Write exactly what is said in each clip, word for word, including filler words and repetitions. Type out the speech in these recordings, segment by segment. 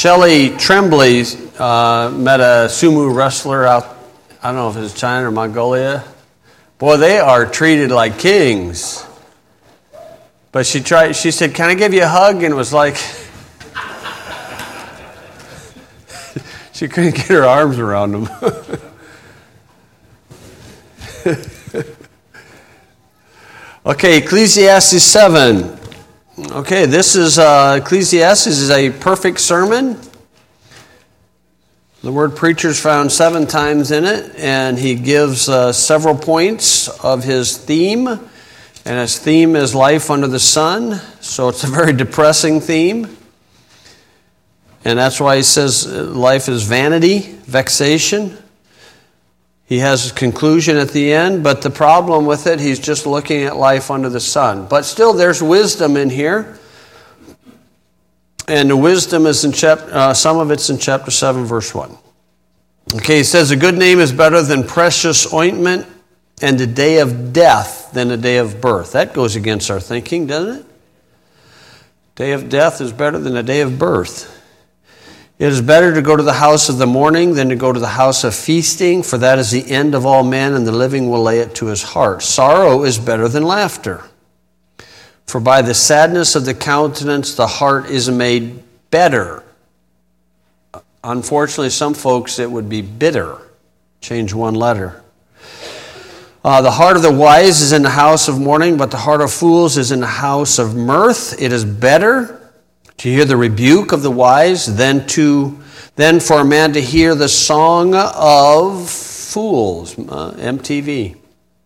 Shelley Tremblay uh, met a sumo wrestler out, I don't know if it's China or Mongolia. Boy, they are treated like kings. But she tried. She said, "Can I give you a hug?" And it was like she couldn't get her arms around him. Okay, Ecclesiastes seven. Okay, this is uh, Ecclesiastes is a perfect sermon. The word preacher is found seven times in it, and he gives uh, several points of his theme. And his theme is life under the sun, so it's a very depressing theme. And that's why he says life is vanity, vexation. He has a conclusion at the end, but the problem with it, he's just looking at life under the sun. But still, there's wisdom in here. And the wisdom is in chapter, uh, some of it's in chapter seven, verse one. Okay, he says, a good name is better than precious ointment, and a day of death than a day of birth. That goes against our thinking, doesn't it? Day of death is better than a day of birth. It is better to go to the house of the mourning than to go to the house of feasting, for that is the end of all men, and the living will lay it to his heart. Sorrow is better than laughter, for by the sadness of the countenance the heart is made better. Unfortunately, some folks it would be bitter. Change one letter. Uh, the heart of the wise is in the house of mourning, but the heart of fools is in the house of mirth. It is better to hear the rebuke of the wise than to than for a man to hear the song of fools. Uh, M T V.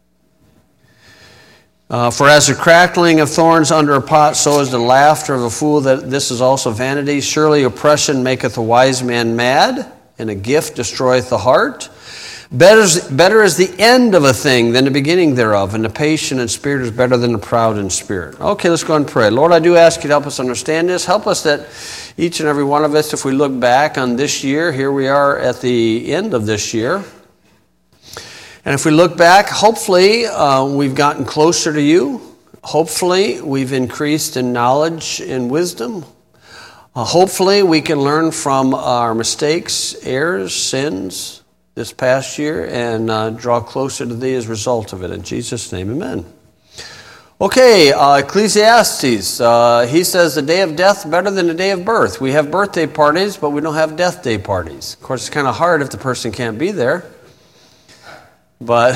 Uh, for as the crackling of thorns under a pot, so is the laughter of a fool. That this is also vanity. Surely oppression maketh a wise man mad, and a gift destroyeth the heart. Better is, better is the end of a thing than the beginning thereof, and the patient in spirit is better than the proud in spirit. Okay, let's go and pray. Lord, I do ask you to help us understand this. Help us that each and every one of us, if we look back on this year, here we are at the end of this year. And if we look back, hopefully uh, we've gotten closer to you. Hopefully we've increased in knowledge and wisdom. Uh, hopefully we can learn from our mistakes, errors, sins this past year and uh, draw closer to thee as a result of it. In Jesus' name, amen. Okay, uh, Ecclesiastes. Uh, he says the day of death better than the day of birth. We have birthday parties, but we don't have death day parties. Of course, it's kind of hard if the person can't be there. But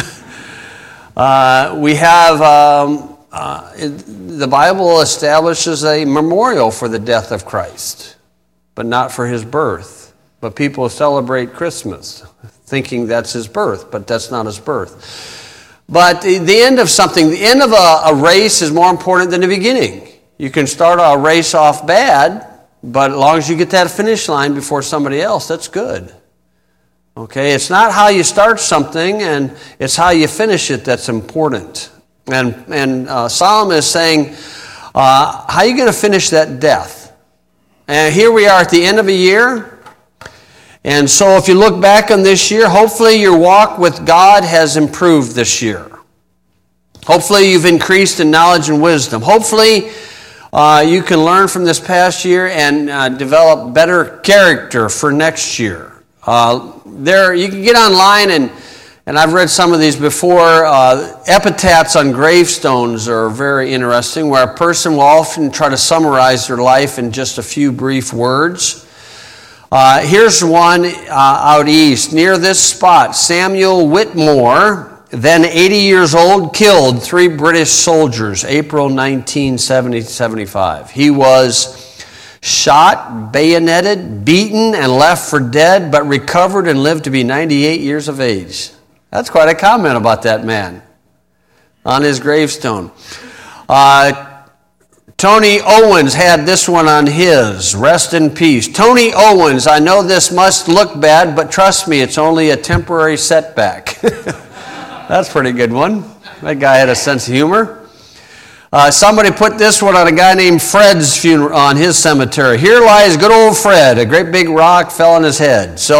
uh, we have, um, uh, it, the Bible establishes a memorial for the death of Christ, but not for his birth. But people celebrate Christmas, thinking that's his birth, but that's not his birth. But the, the end of something, the end of a, a race is more important than the beginning. You can start a race off bad, but as long as you get that finish line before somebody else, that's good. Okay, it's not how you start something, and it's how you finish it that's important. And, and uh, Solomon is saying, uh, how are you going to finish that death? And here we are at the end of a year. And so if you look back on this year, hopefully your walk with God has improved this year. Hopefully you've increased in knowledge and wisdom. Hopefully uh, you can learn from this past year and uh, develop better character for next year. Uh, there, you can get online, and, and I've read some of these before. Uh, epitaphs on gravestones are very interesting, where a person will often try to summarize their life in just a few brief words. Uh, here's one uh, out east. Near this spot, Samuel Whitmore, then eighty years old, killed three British soldiers, April nineteen seventy-five. He was shot, bayoneted, beaten, and left for dead, but recovered and lived to be ninety-eight years of age. That's quite a comment about that man on his gravestone. Uh, Tony Owens had this one on his. Rest in peace. Tony Owens, I know this must look bad, but trust me, it's only a temporary setback. That's a pretty good one. That guy had a sense of humor. Uh, somebody put this one on a guy named Fred's funeral on his cemetery. Here lies good old Fred. A great big rock fell on his head. So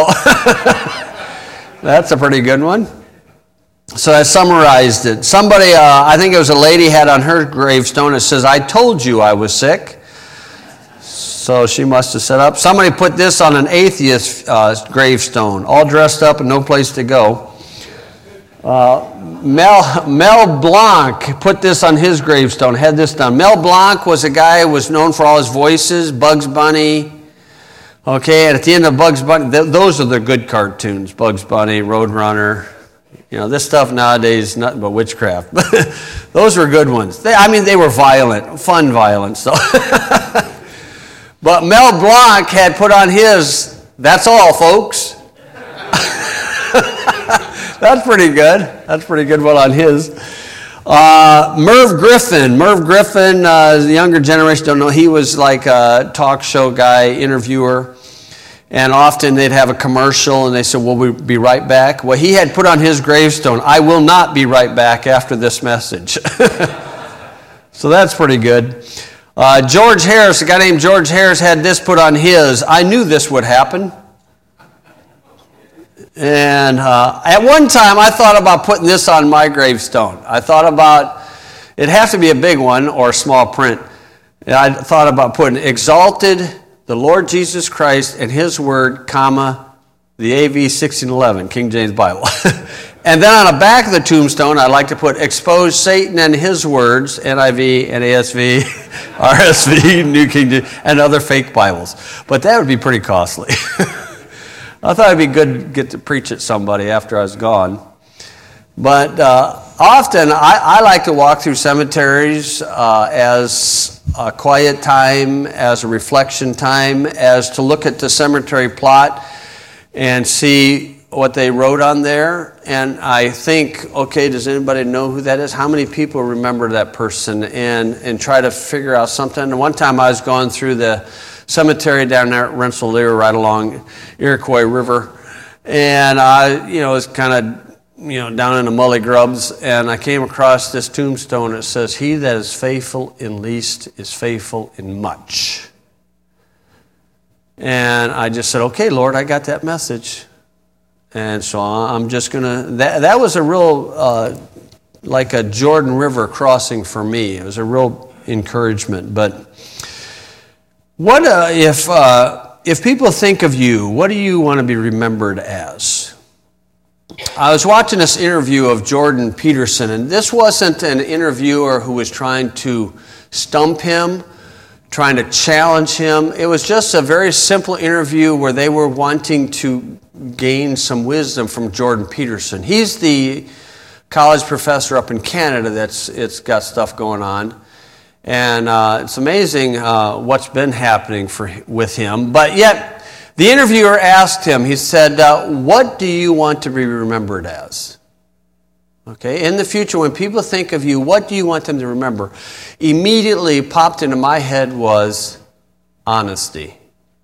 that's a pretty good one. So I summarized it. Somebody, uh, I think it was a lady, had on her gravestone, it says, I told you I was sick. So she must have set up. Somebody put this on an atheist uh, gravestone, all dressed up and no place to go. Uh, Mel, Mel Blanc put this on his gravestone, had this done. Mel Blanc was a guy who was known for all his voices, Bugs Bunny. Okay, and at the end of Bugs Bunny, th- those are the good cartoons, Bugs Bunny, Roadrunner. You know, this stuff nowadays, nothing but witchcraft. Those were good ones. They, I mean, they were violent, fun violence. So. But Mel Blanc had put on his, that's all, folks. That's pretty good. That's pretty good one on his. Uh, Merv Griffin. Merv Griffin, uh, the younger generation don't know, he was like a talk show guy, interviewer. And often they'd have a commercial and they said, "Will we be right back?" Well, he had put on his gravestone, "I will not be right back after this message." So that's pretty good. Uh, George Harris, a guy named George Harris had this put on his, "I knew this would happen." And uh, at one time, I thought about putting this on my gravestone. I thought about, it'd have to be a big one or small print. And I thought about putting, "Exalted the Lord Jesus Christ and His Word, comma, the A V sixteen eleven, King James Bible." And then on the back of the tombstone, I'd like to put, "Expose Satan and his words," N I V, N A S V, R S V, New King James, and other fake Bibles. But that would be pretty costly. I thought it'd be good to get to preach at somebody after I was gone. But uh, often I, I like to walk through cemeteries uh, as a quiet time, as a reflection time, as to look at the cemetery plot and see what they wrote on there. And I think, okay, does anybody know who that is? How many people remember that person? And, and try to figure out something. And one time I was going through the cemetery down there at Rensselaer, right along Iroquois River, and I, you know, was kind of, you know, down in the mully grubs, and I came across this tombstone that says, "He that is faithful in least is faithful in much." And I just said, "Okay, Lord, I got that message," and so I'm just gonna. That that was a real, uh, like a Jordan River crossing for me. It was a real encouragement, but. What uh, if uh, if people think of you, what do you want to be remembered as? I was watching this interview of Jordan Peterson, and this wasn't an interviewer who was trying to stump him, trying to challenge him. It was just a very simple interview where they were wanting to gain some wisdom from Jordan Peterson. He's the college professor up in Canada that's it's got stuff going on. And uh, it's amazing uh, what's been happening for with him. But yet, the interviewer asked him, he said, uh, "What do you want to be remembered as?" Okay, in the future, when people think of you, what do you want them to remember? Immediately popped into my head was honesty.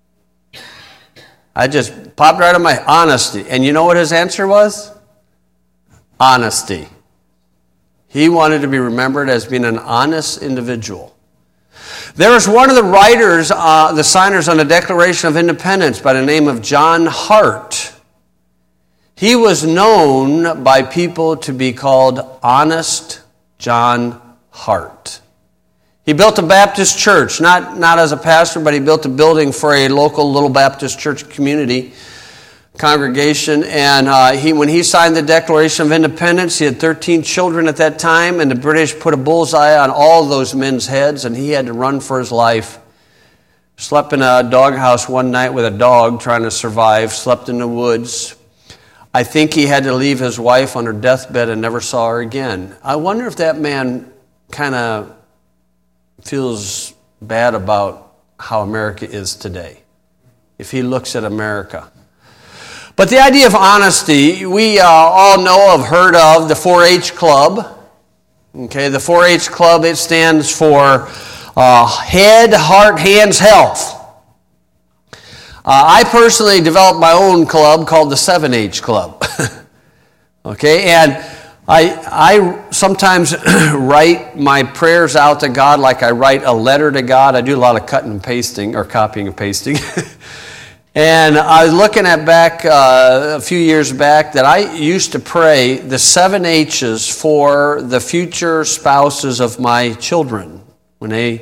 I just popped right in my honesty. And you know what his answer was? Honesty. He wanted to be remembered as being an honest individual. There was one of the writers, uh, the signers on the Declaration of Independence by the name of John Hart. He was known by people to be called Honest John Hart. He built a Baptist church, not, not as a pastor, but he built a building for a local little Baptist church community. Congregation, and uh, he when he signed the Declaration of Independence, he had thirteen children at that time, and the British put a bullseye on all those men's heads, and he had to run for his life. Slept in a doghouse one night with a dog trying to survive, slept in the woods. I think he had to leave his wife on her deathbed and never saw her again. I wonder if that man kind of feels bad about how America is today, if he looks at America. But the idea of honesty, we uh, all know, have heard of the four H Club. Okay, the four H Club, it stands for uh, Head, Heart, Hands, Health. Uh, I personally developed my own club called the seven H Club. Okay, and I, I sometimes write my prayers out to God like I write a letter to God. I do a lot of cutting and pasting, or copying and pasting. And I was looking at back uh, a few years back that I used to pray the seven H's for the future spouses of my children when they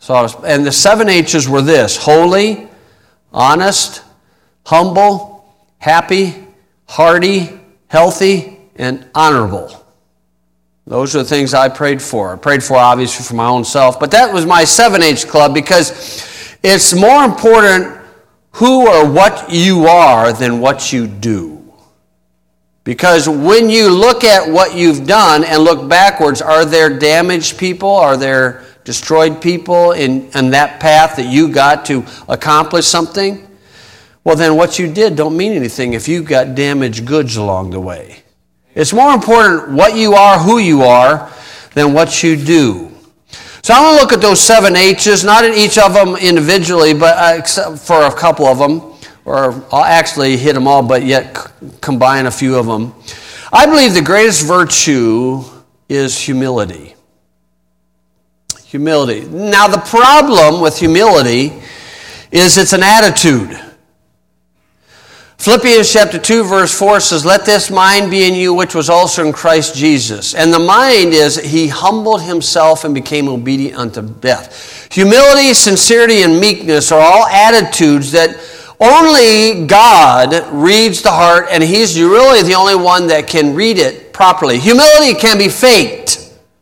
So, and the seven H's were this: holy, honest, humble, happy, hearty, healthy, and honorable. Those are the things I prayed for. I prayed for, obviously, for my own self. But that was my seven H club, because it's more important who or what you are than what you do. Because when you look at what you've done and look backwards, are there damaged people? Are there destroyed people in, in that path that you got to accomplish something? Well, then what you did don't mean anything if you've got damaged goods along the way. It's more important what you are, who you are, than what you do. So I want to look at those seven H's, not in each of them individually, but uh, except for a couple of them, or I'll actually hit them all, but yet c- combine a few of them. I believe the greatest virtue is humility. Humility. Now the problem with humility is it's an attitude. Philippians chapter two verse four says, let this mind be in you which was also in Christ Jesus. And the mind is, he humbled himself and became obedient unto death. Humility, sincerity, and meekness are all attitudes that only God reads the heart, and he's really the only one that can read it properly. Humility can be faked.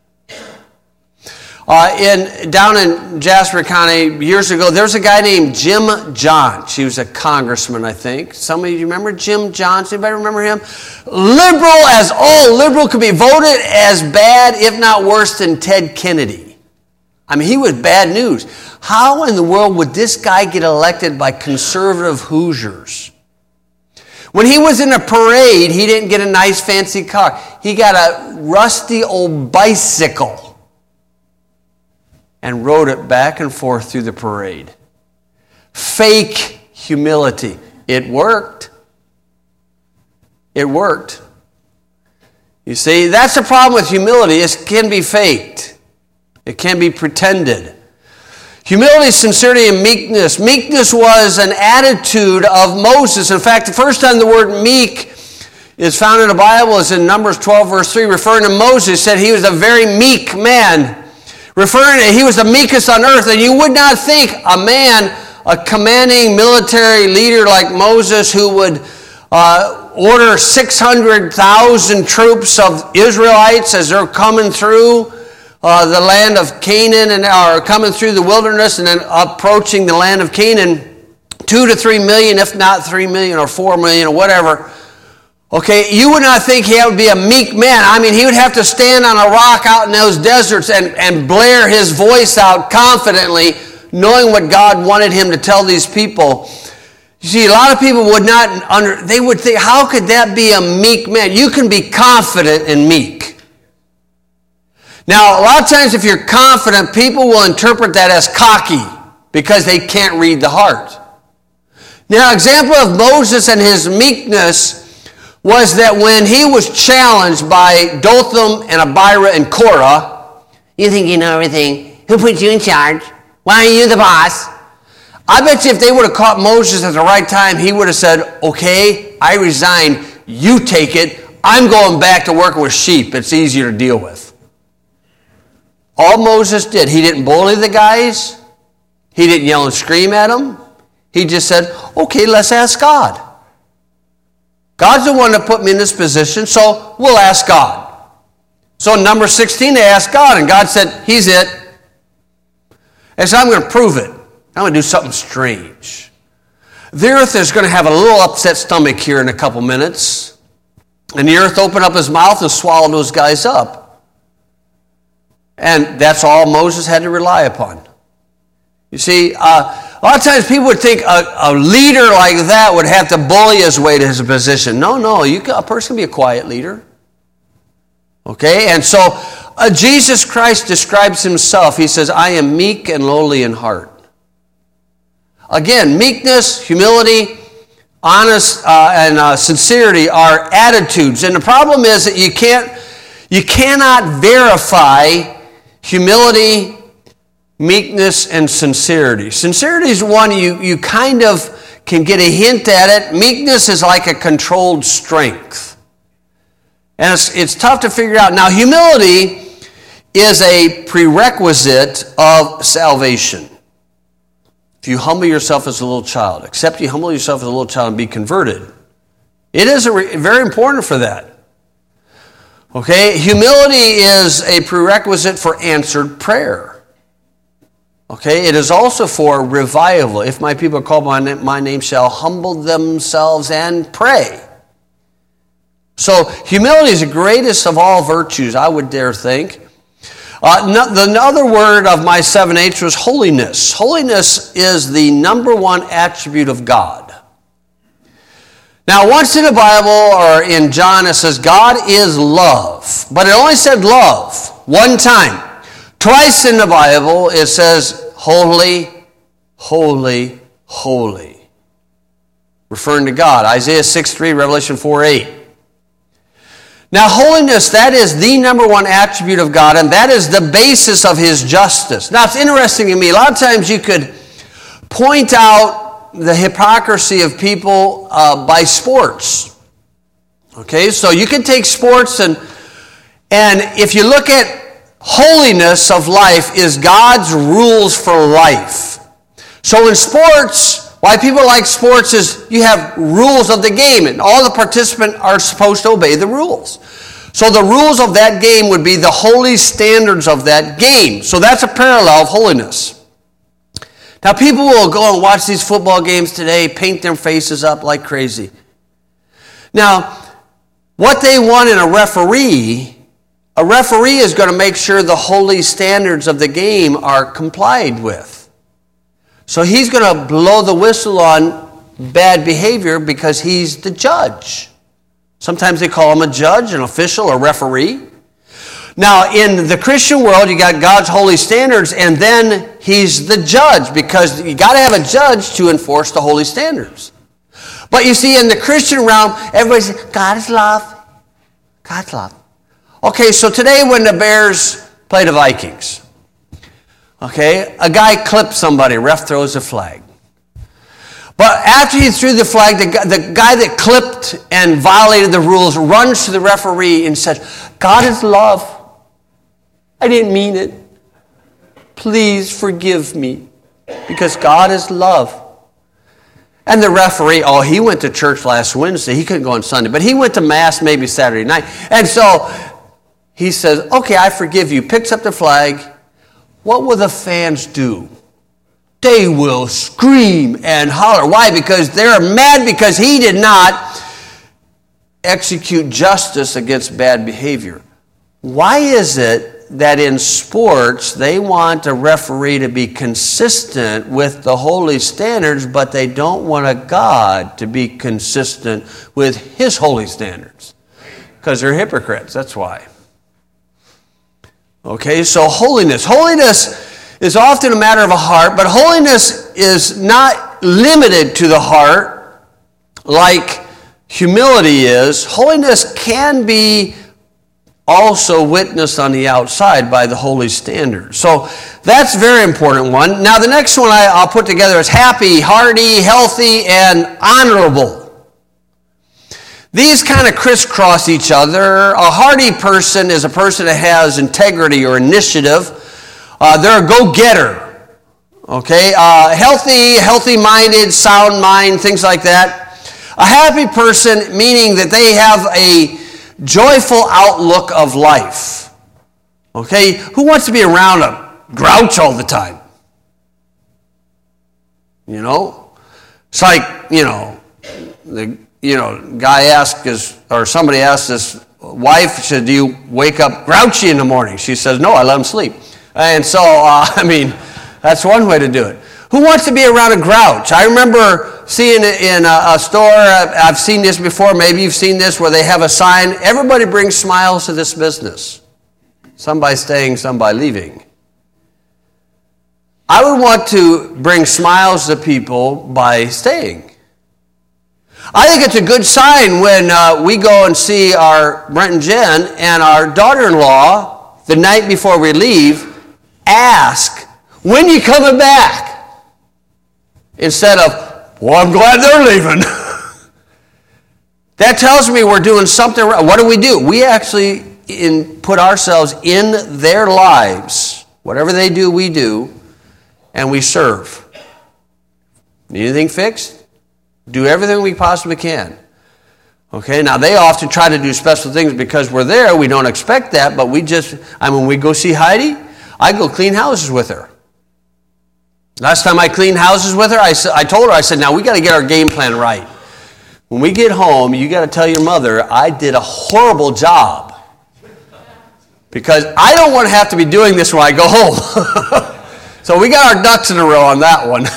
Uh, in down in Jasper County years ago, there was a guy named Jim Johns. He was a congressman, I think. Some of you remember Jim Johns? Anybody remember him? Liberal as all liberal could be, voted as bad, if not worse, than Ted Kennedy. I mean, he was bad news. How in the world would this guy get elected by conservative Hoosiers? When he was in a parade, he didn't get a nice fancy car. He got a rusty old bicycle and rode it back and forth through the parade. Fake humility. It worked. It worked. You see, that's the problem with humility. It can be faked. It can be pretended. Humility, sincerity, and meekness. Meekness was an attitude of Moses. In fact, the first time the word meek is found in the Bible is in Numbers twelve, verse three, referring to Moses, said he was a very meek man. Referring to, he was the meekest on earth, and you would not think a man, a commanding military leader like Moses, who would uh, order six hundred thousand troops of Israelites as they're coming through uh, the land of Canaan, and are coming through the wilderness and then approaching the land of Canaan, two to three million, if not three million or four million or whatever. Okay, you would not think he would be a meek man. I mean, he would have to stand on a rock out in those deserts and, and blare his voice out confidently, knowing what God wanted him to tell these people. You see, a lot of people would not, under, they would think, how could that be a meek man? You can be confident and meek. Now, a lot of times if you're confident, people will interpret that as cocky because they can't read the heart. Now, example of Moses and his meekness was that when he was challenged by Dothan and Abiram and Korah, you think you know everything. Who put you in charge? Why are you the boss? I bet you if they would have caught Moses at the right time, he would have said, okay, I resign. You take it. I'm going back to working with sheep. It's easier to deal with. All Moses did, he didn't bully the guys. He didn't yell and scream at them. He just said, okay, let's ask God. God's the one that put me in this position, so we'll ask God. So in number sixteen, they asked God, and God said, he's it. And so I'm going to prove it. I'm going to do something strange. The earth is going to have a little upset stomach here in a couple minutes. And the earth opened up his mouth and swallowed those guys up. And that's all Moses had to rely upon. You see, uh, a lot of times people would think a, a leader like that would have to bully his way to his position. No, no, you can, a person can be a quiet leader. Okay, and so uh, Jesus Christ describes himself. He says, I am meek and lowly in heart. Again, meekness, humility, honest, uh, and uh, sincerity are attitudes. And the problem is that you can't, you cannot verify humility, meekness, and sincerity. Sincerity is one you, you kind of can get a hint at it. Meekness is like a controlled strength. And it's, it's tough to figure out. Now, humility is a prerequisite of salvation. If you humble yourself as a little child, except you humble yourself as a little child and be converted. It is a re- very important for that. Okay, humility is a prerequisite for answered prayer. Okay, it is also for revival. If my people called by my name shall humble themselves and pray. So humility is the greatest of all virtues, I would dare think. Uh, no, the other word of my seven H's was holiness. Holiness is the number one attribute of God. Now, once in the Bible or in John, it says God is love. But it only said love one time. Twice in the Bible, it says holy, holy, holy. Referring to God. Isaiah six three, Revelation four eight. Now, holiness, that is the number one attribute of God, and that is the basis of His justice. Now, it's interesting to me. A lot of times you could point out the hypocrisy of people uh, by sports. Okay, so you can take sports, and, and if you look at holiness of life is God's rules for life. So in sports, why people like sports is you have rules of the game, and all the participants are supposed to obey the rules. So the rules of that game would be the holy standards of that game. So that's a parallel of holiness. Now people will go and watch these football games today, paint their faces up like crazy. Now, what they want in a referee, a referee is going to make sure the holy standards of the game are complied with. So he's going to blow the whistle on bad behavior because he's the judge. Sometimes they call him a judge, an official, a referee. Now, in the Christian world, you got God's holy standards, and then he's the judge, because you got to have a judge to enforce the holy standards. But you see, in the Christian realm, everybody says, God is love. God's love. Okay, so today when the Bears play the Vikings, okay, a guy clips somebody, ref throws a flag. But after he threw the flag, the guy, the guy that clipped and violated the rules runs to the referee and says, God is love. I didn't mean it. Please forgive me, because God is love. And the referee, oh, he went to church last Wednesday. He couldn't go on Sunday, but he went to Mass maybe Saturday night. And so he says, okay, I forgive you. Picks up the flag. What will the fans do? They will scream and holler. Why? Because they're mad because he did not execute justice against bad behavior. Why is it that in sports they want a referee to be consistent with the holy standards, but they don't want a God to be consistent with His holy standards? Because they're hypocrites, that's why. Okay, so holiness. Holiness is often a matter of a heart, but holiness is not limited to the heart like humility is. Holiness can be also witnessed on the outside by the holy standard. So that's a very important one. Now the next one I, I'll put together is happy, hearty, healthy, and honorable. These kind of crisscross each other. A hearty person is a person that has integrity or initiative. Uh, they're a go-getter. Okay? Uh, healthy, healthy-minded, sound mind, things like that. A happy person, meaning that they have a joyful outlook of life. Okay? Who wants to be around a grouch all the time? You know? It's like, you know, the you know, guy asked his, or somebody asked his wife, said, do you wake up grouchy in the morning? She says, no, I let him sleep. And so, uh, I mean, that's one way to do it. Who wants to be around a grouch? I remember seeing it in a, a store. I've seen this before. Maybe you've seen this, where they have a sign, everybody brings smiles to this business. Some by staying, some by leaving. I would want to bring smiles to people by staying. I think it's a good sign when uh, we go and see our Brent and Jen, and our daughter-in-law, the night before we leave, ask, when you coming back? Instead of, well, I'm glad they're leaving. That tells me we're doing something right. What do we do? We actually in, put ourselves in their lives. Whatever they do, we do, and we serve. Need anything fixed? Do everything we possibly can. Okay, now they often try to do special things because we're there. We don't expect that, but we just, I mean, when we go see Heidi, I go clean houses with her. Last time I cleaned houses with her, I, I told her, I said, now we got to get our game plan right. When we get home, you got to tell your mother, I did a horrible job. Because I don't want to have to be doing this when I go home. So we got our ducks in a row on that one.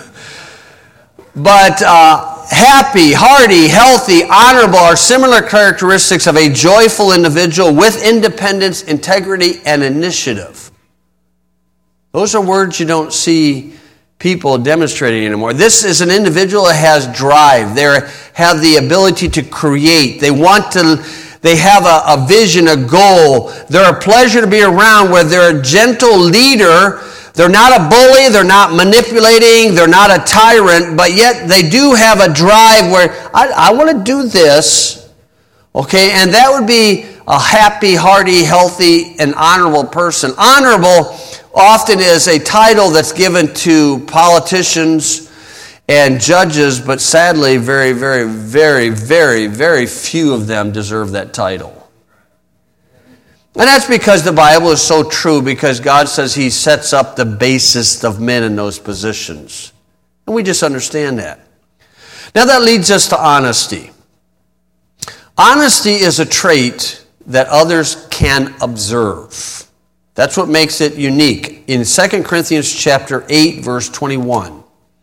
But uh, happy, hearty, healthy, honorable are similar characteristics of a joyful individual with independence, integrity, and initiative. Those are words you don't see people demonstrating anymore. This is an individual that has drive. They have the ability to create. They want to, they have a, a vision, a goal. They're a pleasure to be around, where they're a gentle leader. They're not a bully, they're not manipulating, they're not a tyrant, but yet they do have a drive where I, I want to do this, okay, and that would be a happy, hearty, healthy, and honorable person. Honorable often is a title that's given to politicians and judges, but sadly, very, very, very, very, very few of them deserve that title. And that's because the Bible is so true, because God says He sets up the basest of men in those positions. And we just understand that. Now that leads us to honesty. Honesty is a trait that others can observe. That's what makes it unique. In Second Corinthians chapter eight, verse twenty-one.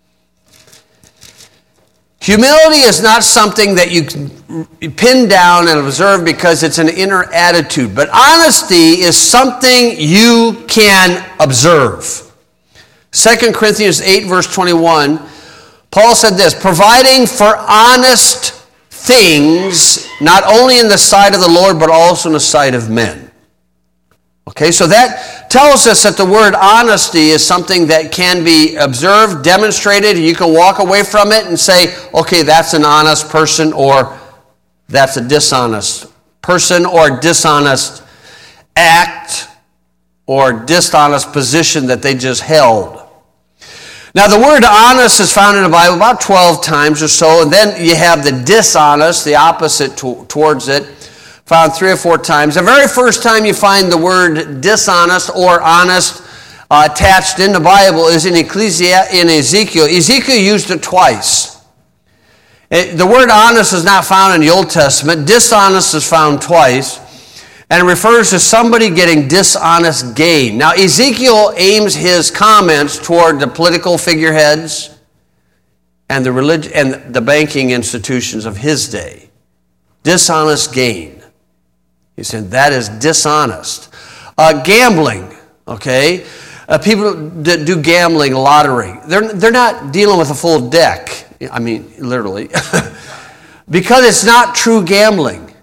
Humility is not something that you can pin down and observe because it's an inner attitude. But honesty is something you can observe. Second Corinthians eight, verse twenty-one, Paul said this, providing for honest things, not only in the sight of the Lord, but also in the sight of men. Okay, so that tells us that the word honesty is something that can be observed, demonstrated. You can walk away from it and say, okay, that's an honest person, or that's a dishonest person, or dishonest act, or dishonest position that they just held. Now, the word honest is found in the Bible about twelve times or so, and then you have the dishonest, the opposite to, towards it, found three or four times. The very first time you find the word dishonest or honest uh, attached in the Bible is in Ecclesi- in Ezekiel. Ezekiel used it twice. It, the word honest is not found in the Old Testament. Dishonest is found twice, and it refers to somebody getting dishonest gain. Now, Ezekiel aims his comments toward the political figureheads and the relig- and the banking institutions of his day. Dishonest gain. He said, that is dishonest. Uh, gambling, okay? Uh, people that do gambling, lottery, they're, they're not dealing with a full deck. I mean, literally. Because it's not true gambling.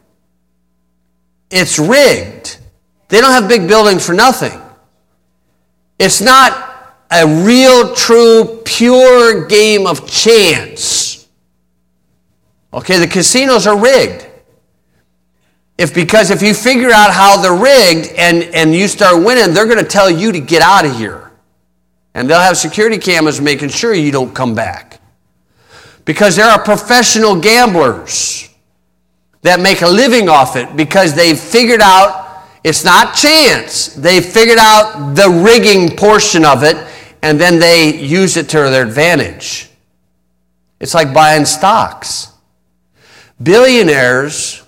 It's rigged. They don't have big buildings for nothing. It's not a real, true, pure game of chance. Okay, the casinos are rigged. If because if you figure out how they're rigged and, and you start winning, they're going to tell you to get out of here. And they'll have security cameras making sure you don't come back. Because there are professional gamblers that make a living off it because they've figured out it's not chance. They've figured out the rigging portion of it, and then they use it to their advantage. It's like buying stocks. Billionaires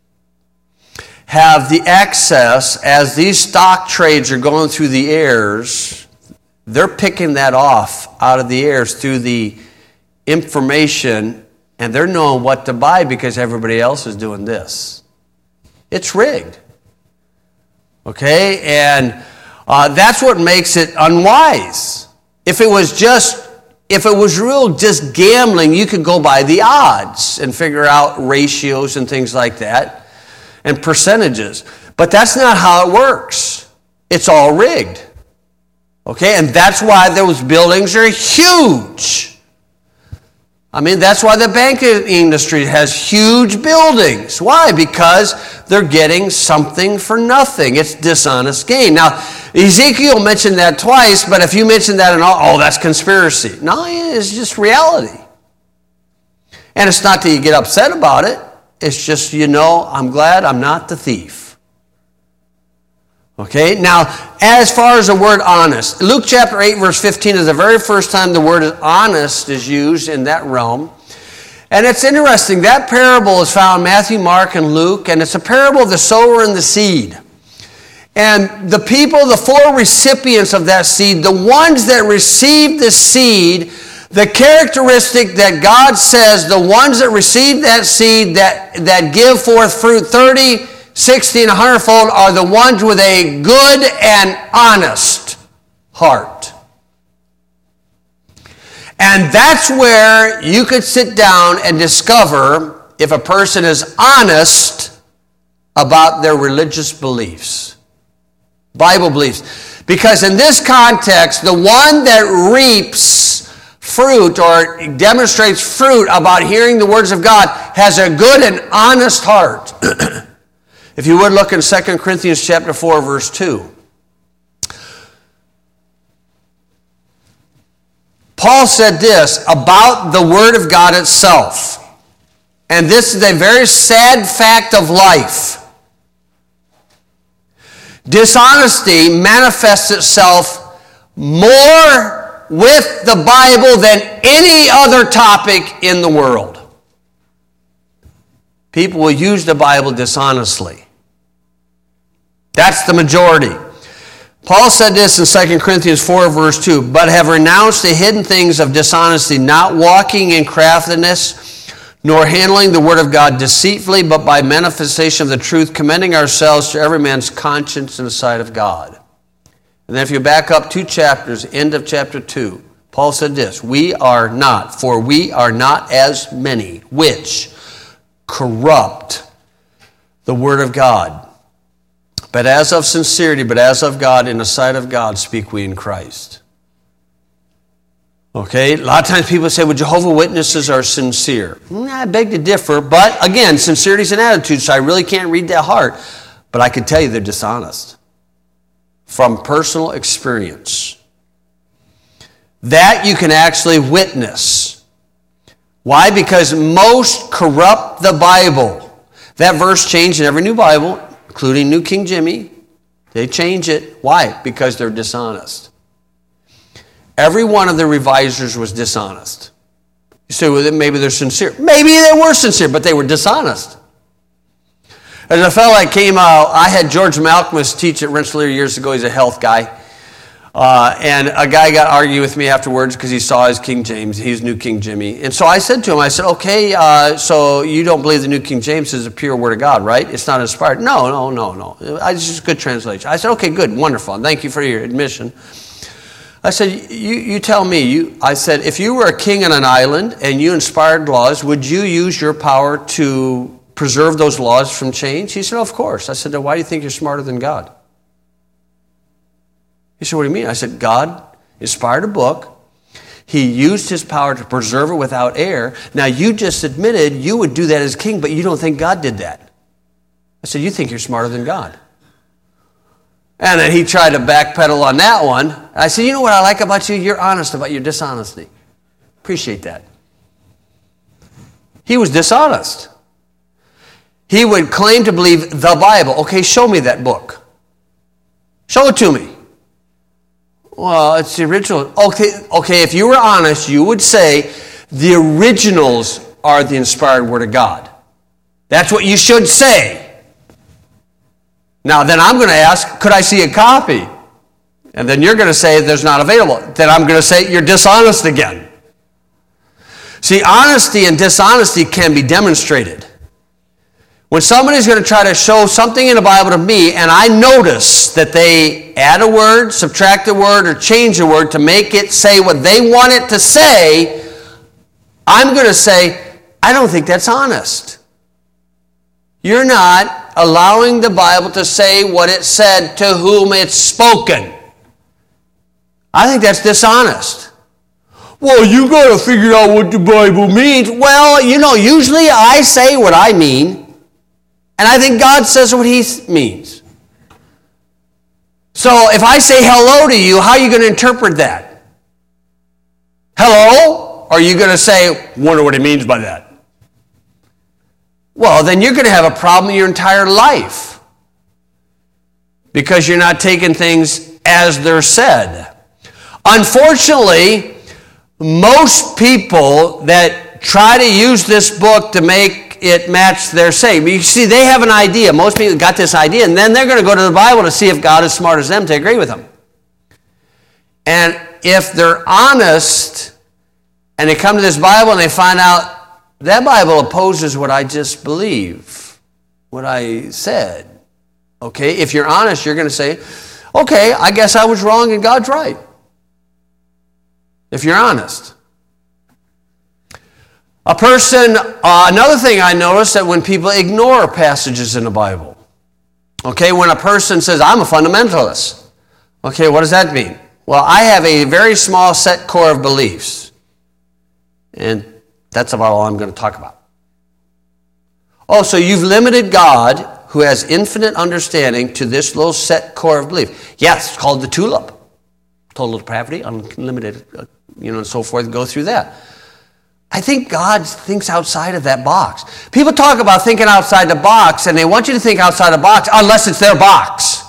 have the access, as these stock trades are going through the airs, they're picking that off out of the airs through the information, and they're knowing what to buy because everybody else is doing this. It's rigged. Okay? And uh, that's what makes it unwise. If it was just, if it was real just gambling, you could go by the odds and figure out ratios and things like that. And percentages. But that's not how it works. It's all rigged. Okay? And that's why those buildings are huge. I mean, that's why the banking industry has huge buildings. Why? Because they're getting something for nothing. It's dishonest gain. Now, Ezekiel mentioned that twice, but if you mention that and all, oh, that's conspiracy. No, it's just reality. And it's not that you get upset about it. It's just, you know, I'm glad I'm not the thief. Okay, now, as far as the word honest, Luke chapter eight, verse fifteen is the very first time the word honest is used in that realm. And it's interesting, that parable is found in Matthew, Mark, and Luke, and it's a parable of the sower and the seed. And the people, the four recipients of that seed, the ones that received the seed, the characteristic that God says, the ones that receive that seed, that, that give forth fruit thirty, sixty, and a hundredfold, are the ones with a good and honest heart. And that's where you could sit down and discover if a person is honest about their religious beliefs, Bible beliefs. Because in this context, the one that reaps fruit or demonstrates fruit about hearing the words of God has a good and honest heart. If you would look in Second Corinthians chapter four, verse two. Paul said this about the Word of God itself. And this is a very sad fact of life. Dishonesty manifests itself more with the Bible than any other topic in the world. People will use the Bible dishonestly. That's the majority. Paul said this in Second Corinthians four, verse two, but have renounced the hidden things of dishonesty, not walking in craftiness, nor handling the word of God deceitfully, but by manifestation of the truth, commending ourselves to every man's conscience in the sight of God. And then if you back up two chapters, end of chapter two, Paul said this, we are not, for we are not as many which corrupt the word of God. But as of sincerity, but as of God, in the sight of God, speak we in Christ. Okay, a lot of times people say, well, Jehovah's Witnesses are sincere. I beg to differ, but again, sincerity is an attitude, so I really can't read that heart. But I can tell you they're dishonest. From personal experience. That you can actually witness. Why? Because most corrupt the Bible. That verse changed in every new Bible, including New King Jimmy. They change it. Why? Because they're dishonest. Every one of the revisers was dishonest. You say, well, maybe they're sincere. Maybe they were sincere, but they were dishonest. There's a fellow that came out, I had George Malcolmus teach at Rensselaer years ago. He's a health guy. Uh, and a guy got arguing with me afterwards because he saw his King James. He's New King Jimmy. And so I said to him, I said, okay, uh, so you don't believe the New King James is a pure word of God, right? It's not inspired. No, no, no, no. It's just a good translation. I said, okay, good, wonderful. Thank you for your admission. I said, you, you tell me. You, I said, if you were a king on an island and you inspired laws, would you use your power to preserve those laws from change? He said, oh, of course. I said, then why do you think you're smarter than God? He said, what do you mean? I said, God inspired a book. He used his power to preserve it without error. Now, you just admitted you would do that as king, but you don't think God did that. I said, you think you're smarter than God. And then he tried to backpedal on that one. I said, you know what I like about you? You're honest about your dishonesty. Appreciate that. He was dishonest. He would claim to believe the Bible. Okay, show me that book. Show it to me. Well, it's the original. Okay, okay, if you were honest, you would say the originals are the inspired word of God. That's what you should say. Now, then I'm going to ask, could I see a copy? And then you're going to say there's not available. Then I'm going to say you're dishonest again. See, honesty and dishonesty can be demonstrated. When somebody's going to try to show something in the Bible to me and I notice that they add a word, subtract a word, or change a word to make it say what they want it to say, I'm going to say, I don't think that's honest. You're not allowing the Bible to say what it said to whom it's spoken. I think that's dishonest. Well, you got to figure out what the Bible means. Well, you know, usually I say what I mean, and I think God says what he means. So if I say hello to you, how are you going to interpret that? Hello? Or are you going to say, wonder what he means by that? Well, then you're going to have a problem your entire life because you're not taking things as they're said. Unfortunately, most people that try to use this book to make it match their saying, you see, they have an idea. Most people got this idea, and then they're going to go to the Bible to see if God is smart as them to agree with them. And if they're honest, and they come to this Bible and they find out that Bible opposes what I just believe, what I said. Okay, if you're honest, you're going to say, okay, I guess I was wrong and God's right. If you're honest. A person, uh, another thing I notice that when people ignore passages in the Bible. Okay, when a person says, I'm a fundamentalist. Okay, what does that mean? Well, I have a very small set core of beliefs. And that's about all I'm going to talk about. Oh, so you've limited God, who has infinite understanding, to this little set core of belief. Yes, it's called the tulip. Total depravity, unlimited, you know, and so forth. Go through that. I think God thinks outside of that box. People talk about thinking outside the box, and they want you to think outside the box unless it's their box.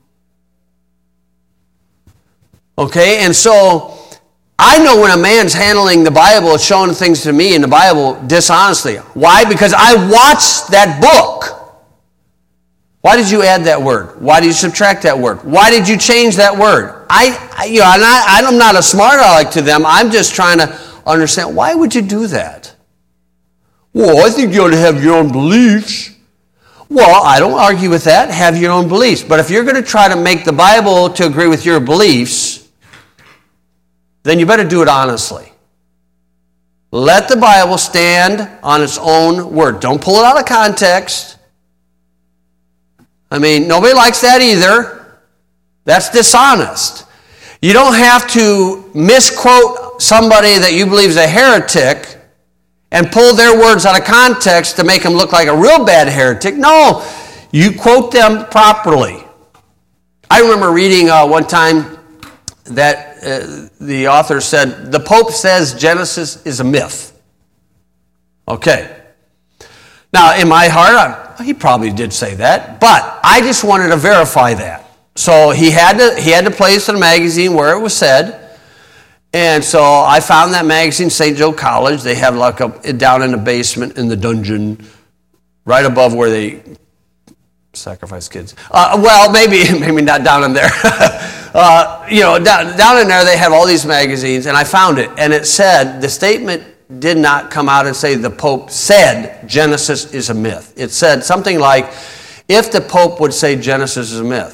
Okay, and so I know when a man's handling the Bible, showing things to me in the Bible dishonestly. Why? Because I watched that book. Why did you add that word? Why did you subtract that word? Why did you change that word? I, I you know, and I, I'm not a smart aleck to them. I'm just trying to understand, why would you do that? Well, I think you ought to have your own beliefs. Well, I don't argue with that. Have your own beliefs. But if you're going to try to make the Bible to agree with your beliefs, then you better do it honestly. Let the Bible stand on its own word. Don't pull it out of context. I mean, nobody likes that either. That's dishonest. You don't have to misquote somebody that you believe is a heretic and pull their words out of context to make them look like a real bad heretic. No, you quote them properly. I remember reading uh, one time that uh, the author said, the Pope says Genesis is a myth. Okay. Now, in my heart, I, he probably did say that, but I just wanted to verify that. So he had to he had to place in a magazine where it was said, and so I found that magazine, Saint Joe College. They have like a down in the basement in the dungeon, right above where they sacrifice kids. Uh, well, maybe maybe not down in there. uh, you know, down, down in there they have all these magazines, and I found it, and it said the statement did not come out and say the Pope said Genesis is a myth. It said something like, if the Pope would say Genesis is a myth.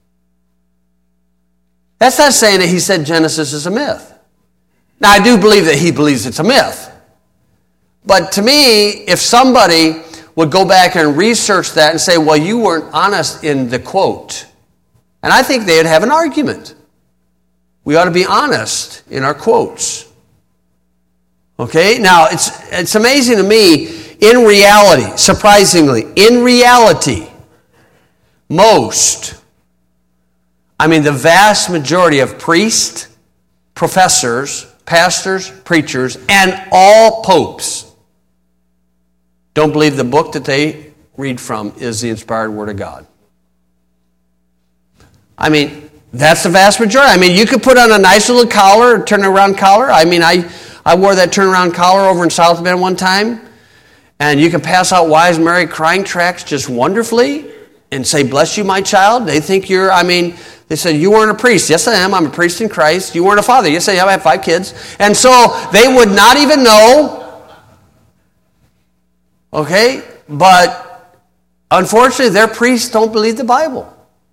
That's not saying that he said Genesis is a myth. Now, I do believe that he believes it's a myth. But to me, if somebody would go back and research that and say, well, you weren't honest in the quote, and I think they'd have an argument. We ought to be honest in our quotes. Okay? Now, it's, it's amazing to me, in reality, surprisingly, in reality, most, I mean the vast majority of priests, professors, pastors, preachers, and all popes don't believe the book that they read from is the inspired Word of God. I mean, that's the vast majority. I mean, you could put on a nice little collar, turn-around collar. I mean, I, I wore that turn-around collar over in South Bend one time, and you can pass out Wise Mary crying tracts just wonderfully and say, bless you, my child. They think you're, I mean, they said, you weren't a priest. Yes, I am. I'm a priest in Christ. You weren't a father. Yes, I am. I have five kids. And so they would not even know. Okay? But unfortunately, their priests don't believe the Bible.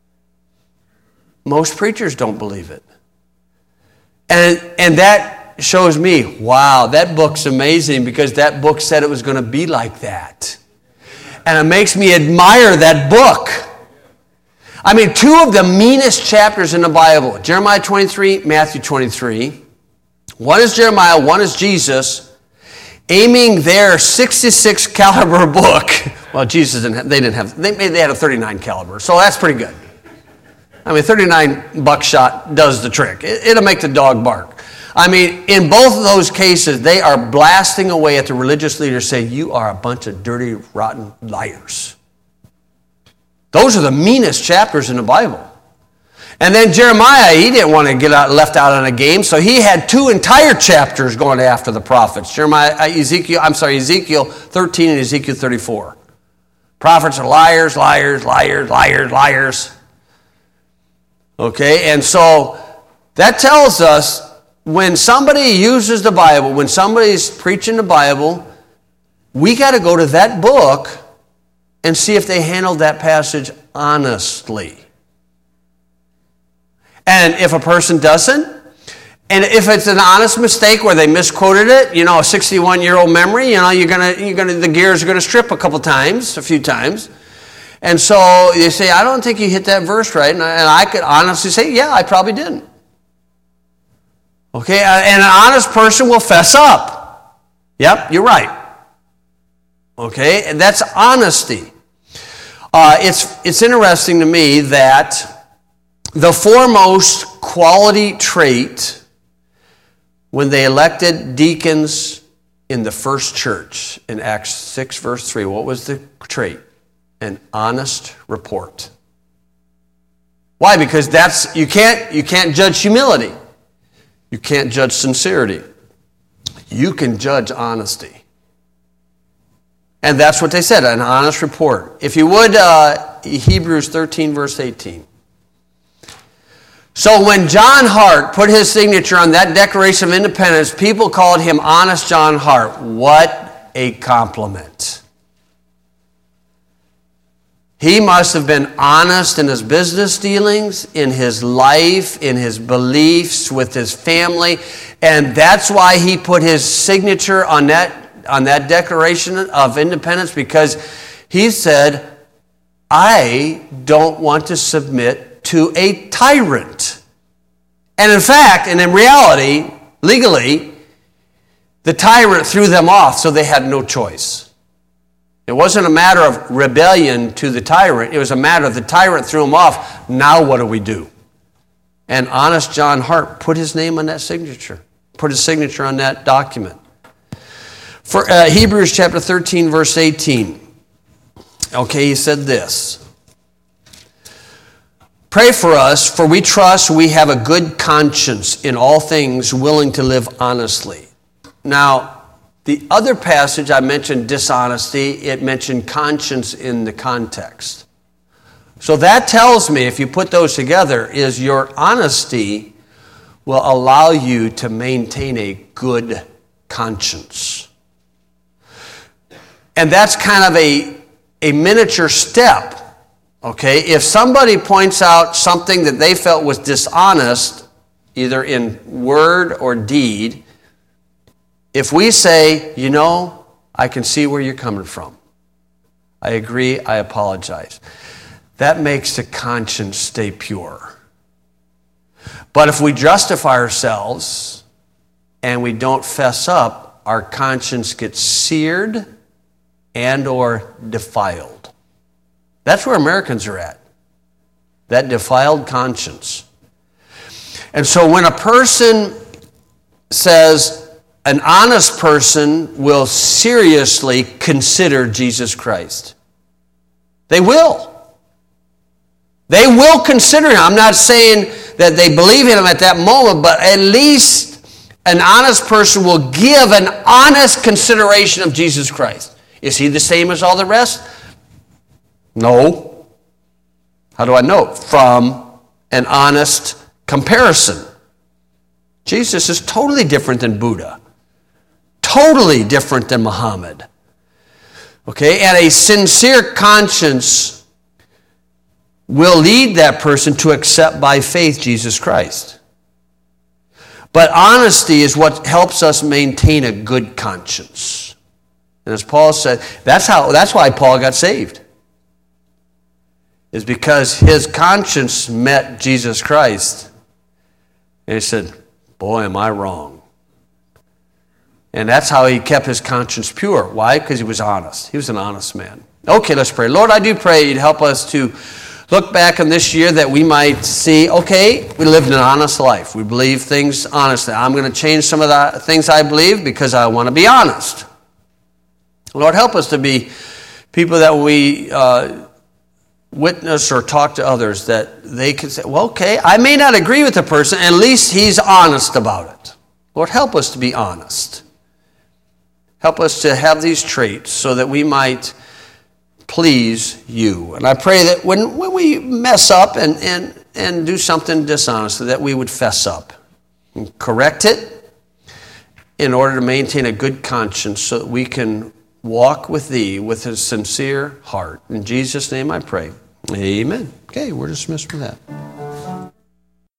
Most preachers don't believe it. And, and that shows me, wow, that book's amazing because that book said it was going to be like that. And it makes me admire that book. I mean, two of the meanest chapters in the Bible, Jeremiah twenty-three, Matthew twenty-three, One is Jeremiah, one is Jesus, aiming their sixty-six caliber book. Well, Jesus didn't have, they didn't have, they, they had a thirty-nine caliber, so that's pretty good. I mean, thirty-nine buckshot does the trick. It, it'll make the dog bark. I mean, in both of those cases, they are blasting away at the religious leaders saying, you are a bunch of dirty, rotten liars. Those are the meanest chapters in the Bible. And then Jeremiah, he didn't want to get out, left out on a game, so he had two entire chapters going after the prophets. Jeremiah, Ezekiel, I'm sorry, Ezekiel thirteen and Ezekiel thirty-four. Prophets are liars, liars, liars, liars, liars. Okay, and so that tells us when somebody uses the Bible, when somebody's preaching the Bible, we got to go to that book and see if they handled that passage honestly. And if a person doesn't, and if it's an honest mistake where they misquoted it, you know, a sixty-one-year-old memory, you know, you're gonna, you're gonna, the gears are gonna strip a couple times, a few times. And so you say, I don't think you hit that verse right. And I, and I could honestly say, yeah, I probably didn't. Okay, and an honest person will fess up. Yep, you're right. Okay, and that's honesty. Uh, it's, it's interesting to me that the foremost quality trait when they elected deacons in the first church in Acts six, verse three, what was the trait? An honest report. Why? Because that's you can't you can't judge humility. You can't judge sincerity. You can judge honesty. And that's what they said, an honest report. If you would, uh, Hebrews thirteen, verse eighteen. So when John Hart put his signature on that Declaration of Independence, people called him Honest John Hart. What a compliment. He must have been honest in his business dealings, in his life, in his beliefs, with his family. And that's why he put his signature on that, on that Declaration of Independence, because he said, I don't want to submit to a tyrant. And in fact, and in reality, legally, the tyrant threw them off, so they had no choice. It wasn't a matter of rebellion to the tyrant. It was a matter of the tyrant threw them off. Now what do we do? And Honest John Hart put his name on that signature, put his signature on that document. For uh, Hebrews chapter thirteen, verse eighteen. Okay, he said this. Pray for us, for we trust we have a good conscience in all things, willing to live honestly. Now, the other passage I mentioned dishonesty, it mentioned conscience in the context. So that tells me, if you put those together, is your honesty will allow you to maintain a good conscience. And that's kind of a, a miniature step. Okay, if somebody points out something that they felt was dishonest, either in word or deed, if we say, you know, I can see where you're coming from. I agree, I apologize. That makes the conscience stay pure. But if we justify ourselves and we don't fess up, our conscience gets seared and or defiled. That's where Americans are at. That defiled conscience. And so when a person says, an honest person will seriously consider Jesus Christ. They will. They will consider him. I'm not saying that they believe in him at that moment, but at least an honest person will give an honest consideration of Jesus Christ. Is he the same as all the rest? No. How do I know? From an honest comparison. Jesus is totally different than Buddha. Totally different than Muhammad. Okay, and a sincere conscience will lead that person to accept by faith Jesus Christ. But honesty is what helps us maintain a good conscience. And as Paul said, that's how that's why Paul got saved. Is because his conscience met Jesus Christ. And he said, boy, am I wrong. And that's how he kept his conscience pure. Why? Because he was honest. He was an honest man. Okay, let's pray. Lord, I do pray you'd help us to look back on this year that we might see, okay, we lived an honest life. We believe things honestly. I'm going to change some of the things I believe because I want to be honest. Lord, help us to be people that we uh, witness or talk to others that they can say, well, okay, I may not agree with the person, at least he's honest about it. Lord, help us to be honest. Help us to have these traits so that we might please you. And I pray that when, when we mess up and, and, and do something dishonest, that we would fess up and correct it in order to maintain a good conscience so that we can walk with thee with a sincere heart. In Jesus' name I pray. Amen. Okay, we're dismissed from that.